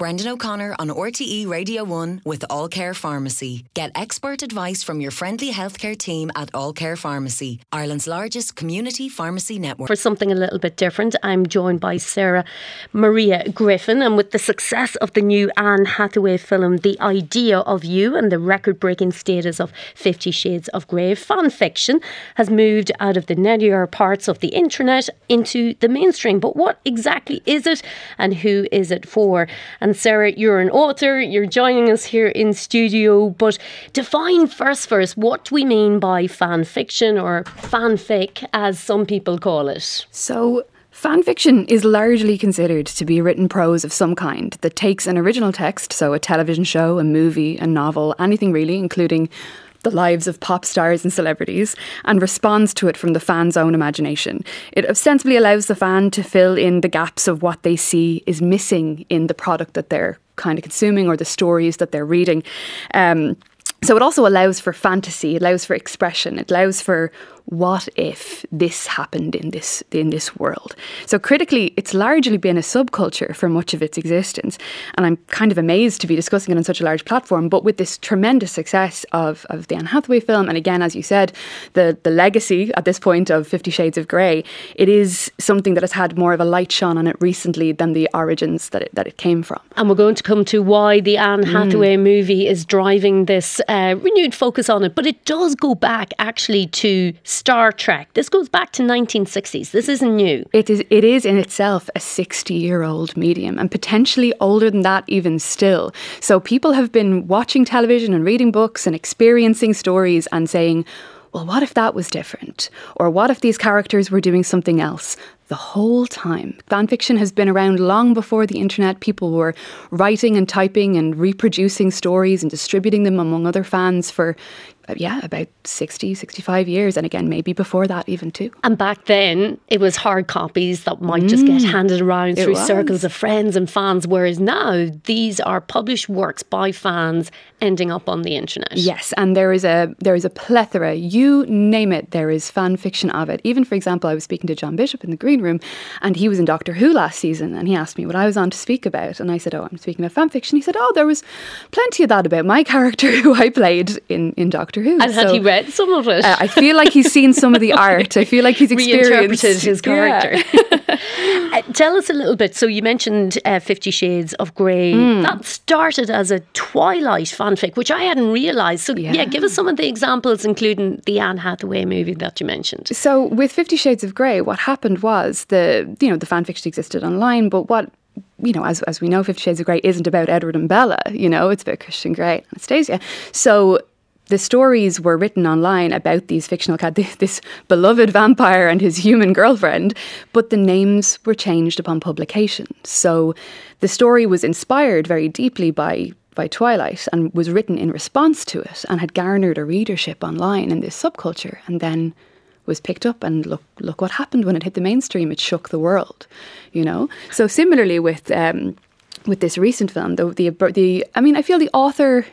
Brendan O'Connor on RTE Radio 1 with All Care Pharmacy. Get expert advice from your friendly healthcare team at All Care Pharmacy, Ireland's largest community pharmacy network. For something a little bit different, I'm joined by Sarah Maria Griffin, and with the success of the new Anne Hathaway film, The Idea of You, and the record-breaking status of 50 Shades of Grey, fan fiction has moved out of the nettier parts of the internet into the mainstream. But what exactly is it, and who is it for? And Sarah, you're an author, you're joining us here in studio, but define first for us what we mean by fan fiction, or fanfic as some people call it. So, fan fiction is largely considered to be written prose of some kind that takes an original text, so a television show, a movie, a novel, anything really, including the lives of pop stars and celebrities, and responds to it from the fan's own imagination. It ostensibly allows the fan to fill in the gaps of what they see is missing in the product that they're kind of consuming or the stories that they're reading. So it also allows for fantasy, it allows for expression, it allows for what if this happened in this world. So critically, it's largely been a subculture for much of its existence. And I'm kind of amazed to be discussing it on such a large platform. But with this tremendous success of the Anne Hathaway film, and again, as you said, the legacy at this point of 50 Shades of Grey, it is something that has had more of a light shone on it recently than the origins that it came from. And we're going to come to why the Anne Hathaway movie is driving this renewed focus on it. But it does go back actually to Star Trek. This goes back to 1960s. This isn't new. It is in itself a 60-year-old medium, and potentially older than that even still. So people have been watching television and reading books and experiencing stories and saying, well, what if that was different? Or what if these characters were doing something else? The whole time. Fanfiction has been around long before the internet. People were writing and typing and reproducing stories and distributing them among other fans for about 60, 65 years. And again, maybe before that even too. And back then, it was hard copies that might just get handed around through circles of friends and fans. Whereas now, these are published works by fans ending up on the internet. Yes, and there is a plethora. You name it, there is fan fiction of it. Even, for example, I was speaking to John Bishop in the Green Room, and he was in Doctor Who last season, and he asked me what I was on to speak about. And I said, I'm speaking about fan fiction. He said, there was plenty of that about my character who I played in Doctor Who. And had he read some of it? I feel like he's seen some of the art. I feel like he's experienced. Reinterpreted his character. Yeah. Tell us a little bit. So you mentioned 50 Shades of Grey. That started as a Twilight fanfic, which I hadn't realised. So yeah, give us some of the examples, including the Anne Hathaway movie that you mentioned. So with 50 Shades of Grey, what happened was the fanfiction existed online, but what as we know, 50 Shades of Grey isn't about Edward and Bella. It's about Christian Grey and Anastasia. So the stories were written online about these fictional this beloved vampire and his human girlfriend, but the names were changed upon publication. So the story was inspired very deeply by Twilight and was written in response to it and had garnered a readership online in this subculture, and then was picked up, and look what happened when it hit the mainstream. It shook the world, So similarly with this recent film, I feel the author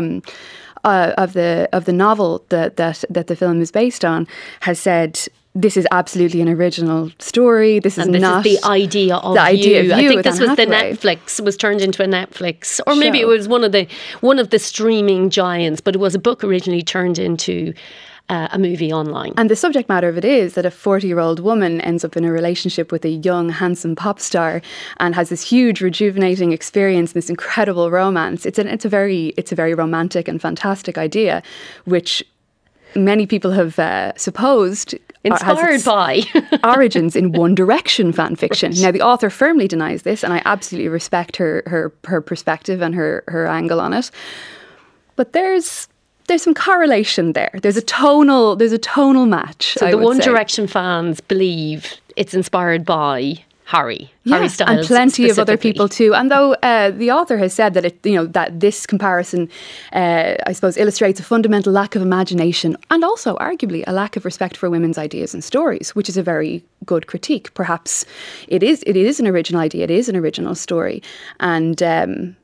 of the novel that the film is based on has said, this is absolutely an original story. This is not the idea of you. I think this was was turned into a Netflix, or maybe it was one of the streaming giants, but it was a book originally turned into a movie online. And the subject matter of it is that a 40-year-old woman ends up in a relationship with a young, handsome pop star and has this huge, rejuvenating experience, this incredible romance. It's a very romantic and fantastic idea, which many people have supposed inspired by origins in One Direction fan fiction. Now, the author firmly denies this, and I absolutely respect her perspective and her angle on it. But there's some correlation there. There's a tonal match. So the One Direction fans believe it's inspired by Harry Styles, and plenty of other people too. And though the author has said that that this comparison, I suppose, illustrates a fundamental lack of imagination and also arguably a lack of respect for women's ideas and stories, which is a very good critique. Perhaps it is an original idea. It is an original story, and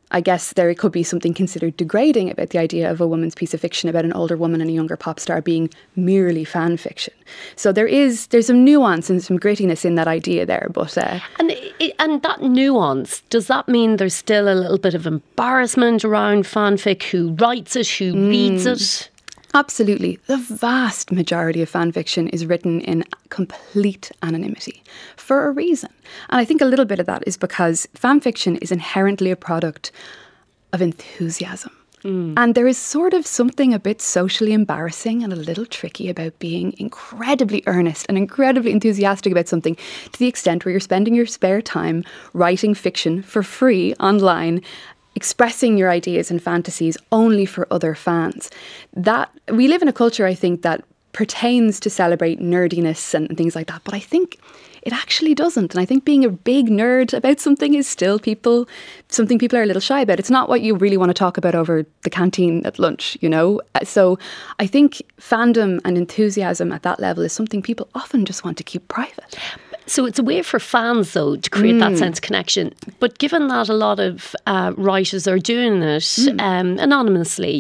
I guess there could be something considered degrading about the idea of a woman's piece of fiction about an older woman and a younger pop star being merely fan fiction. So there's some nuance and some grittiness in that idea there. But and that nuance, does that mean there's still a little bit of embarrassment around fanfic? Who writes it? Who reads it? Absolutely. The vast majority of fan fiction is written in complete anonymity for a reason. And I think a little bit of that is because fan fiction is inherently a product of enthusiasm. And there is sort of something a bit socially embarrassing and a little tricky about being incredibly earnest and incredibly enthusiastic about something to the extent where you're spending your spare time writing fiction for free online, expressing your ideas and fantasies only for other fans. That we live in a culture, I think, that pertains to celebrate nerdiness and things like that, but I think it actually doesn't. And I think being a big nerd about something is still something people are a little shy about. It's not what you really want to talk about over the canteen at lunch, you know? So I think fandom and enthusiasm at that level is something people often just want to keep private. So it's a way for fans, though, to create that sense of connection. But given that a lot of writers are doing it anonymously,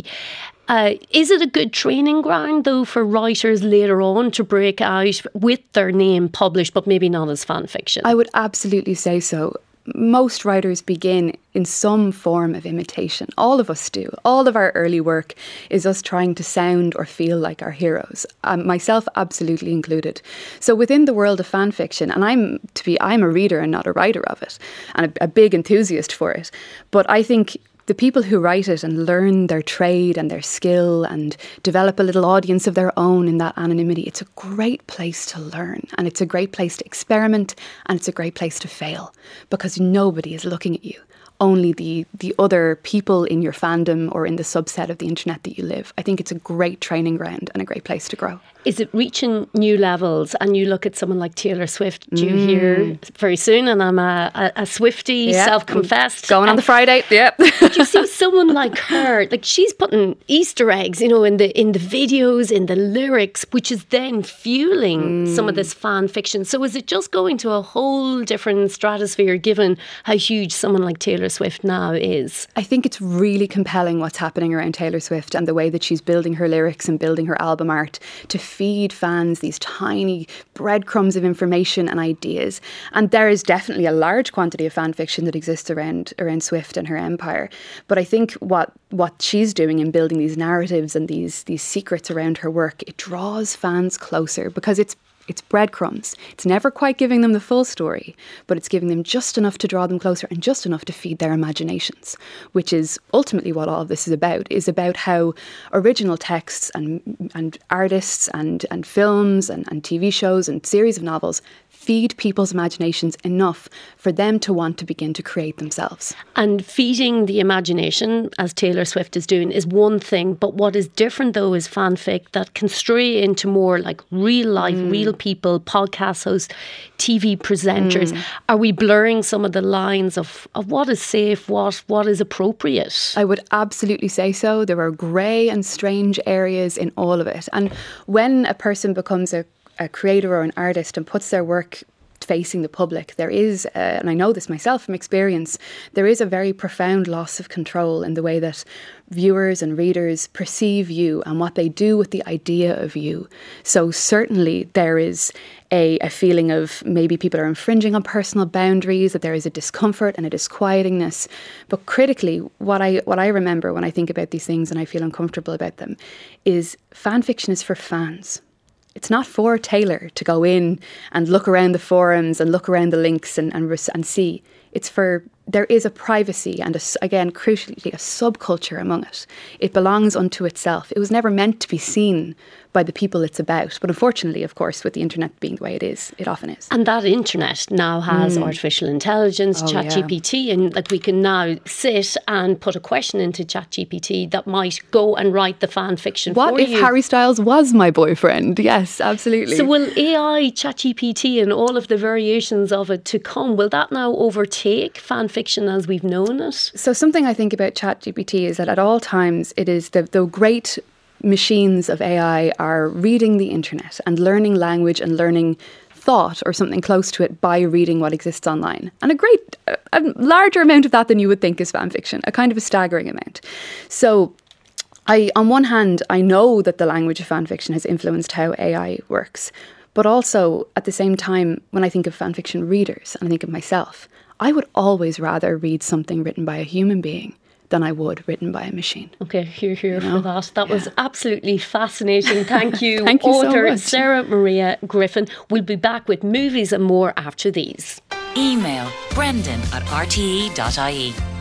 is it a good training ground, though, for writers later on to break out with their name published, but maybe not as fan fiction? I would absolutely say so. Most writers begin in some form of imitation. All of us do. All of our early work is us trying to sound or feel like our heroes, myself absolutely included. So within the world of fan fiction, and I'm a reader and not a writer of it, and a big enthusiast for it, but I think the people who write it and learn their trade and their skill and develop a little audience of their own in that anonymity, it's a great place to learn, and it's a great place to experiment, and it's a great place to fail because nobody is looking at you. Only the other people in your fandom or in the subset of the internet that you live. I think it's a great training ground and a great place to grow. Is it reaching new levels? And you look at someone like Taylor Swift due here very soon, and I'm a Swiftie, self-confessed. Going on the Friday, yep. But you see someone like her, like she's putting Easter eggs, you know, in the videos, in the lyrics, which is then fueling some of this fan fiction. So is it just going to a whole different stratosphere given how huge someone like Taylor Swift now is? I think it's really compelling what's happening around Taylor Swift and the way that she's building her lyrics and building her album art to feed fans these tiny breadcrumbs of information and ideas. And there is definitely a large quantity of fan fiction that exists around Swift and her empire. But I think what she's doing in building these narratives and these secrets around her work, it draws fans closer because it's breadcrumbs. It's never quite giving them the full story, but it's giving them just enough to draw them closer and just enough to feed their imaginations, which is ultimately what all of this is about how original texts and artists and films and TV shows and series of novels feed people's imaginations enough for them to want to begin to create themselves. And feeding the imagination, as Taylor Swift is doing, is one thing. But what is different, though, is fanfic that can stray into more like real life, real people, podcast hosts, TV presenters. Are we blurring some of the lines of what is safe, what is appropriate? I would absolutely say so. There are grey and strange areas in all of it. And when a person becomes a creator or an artist and puts their work facing the public, there is, and I know this myself from experience, there is a very profound loss of control in the way that viewers and readers perceive you and what they do with the idea of you. So certainly there is a feeling of maybe people are infringing on personal boundaries, that there is a discomfort and a disquietingness. But critically, what I remember when I think about these things and I feel uncomfortable about them is fan fiction is for fans. It's not for Taylor to go in and look around the forums and look around the links and see. It's for, there is a privacy and, again, crucially, a subculture among it. It belongs unto itself. It was never meant to be seen by the people it's about. But unfortunately, of course, with the internet being the way it is, it often is. And that internet now has artificial intelligence, ChatGPT, and like we can now sit and put a question into ChatGPT that might go and write the fan fiction for you. What if Harry Styles was my boyfriend? Yes, absolutely. So will AI, ChatGPT and all of the variations of it to come, will that now overtake fan fiction as we've known it? So something I think about ChatGPT is that at all times it is the great machines of AI are reading the internet and learning language and learning thought or something close to it by reading what exists online. And a larger amount of that than you would think is fan fiction, a kind of a staggering amount. So on one hand, I know that the language of fan fiction has influenced how AI works. But also, at the same time, when I think of fan fiction readers and I think of myself, I would always rather read something written by a human being than I would written by a machine. Okay, hear for that. That was absolutely fascinating. Thank you, Thank you author so much. Sarah Maria Griffin. We'll be back with movies and more after these. Email brendan@rte.ie.